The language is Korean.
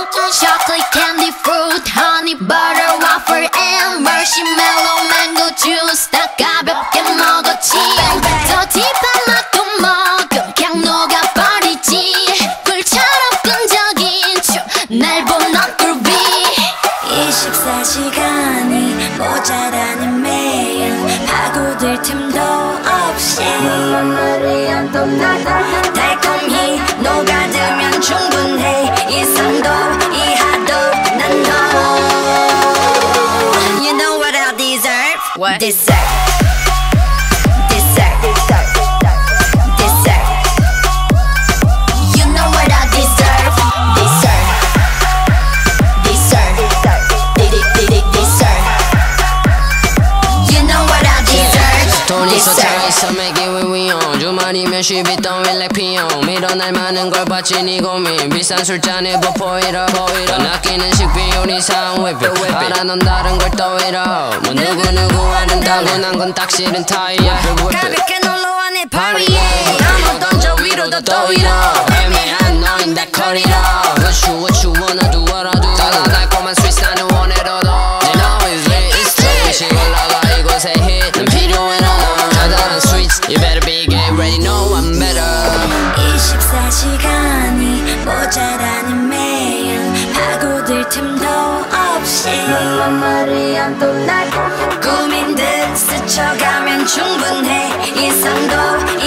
Chocolate candy fruit honey butter waffle and marshmallow mango juice 다 가볍게 먹었지 더 딥한 맛도 먹음 그냥 녹아버리지 꿀처럼 끈적인 춤날 본 얼굴 위 이 식사 시간이 모자라는 매일 파고들 틈도 없이 달콤히 녹아들면 충분해 이상도 이하도 난 너 You know what I deserve? What? Dessert Dessert Dessert You know what I deserve? Dessert Dessert Dessert You know what I deserve? 돈 있어 Dessert 차 있어 make it when we on 주말이면 쉬비 don't feel like 피용 밀어날 많은 걸 봤지 니 고민 비싼 술잔에 보포이러 넌 아끼는 식비율이 상회비 알아 넌 다른 걸 떠이러 뭐 누구누구와는 다분한 건 딱 싫은 타이야 가볍게 놀러와 내 파리에 한번 던져 위로 더 떠이러 애매한 너인 다 커리러 what you wanna do what I do 달달달콤한 스윗 나는 원해도 더 You know it's lit it's lit 시 올라가 이곳에 hit 난 필요해 너 달달한 sweets You better be get ready know I'm better 이 식사 시간이 모자라는 매일 파고들 틈도 없이 꾸민 듯 스쳐가면 충분해 이상도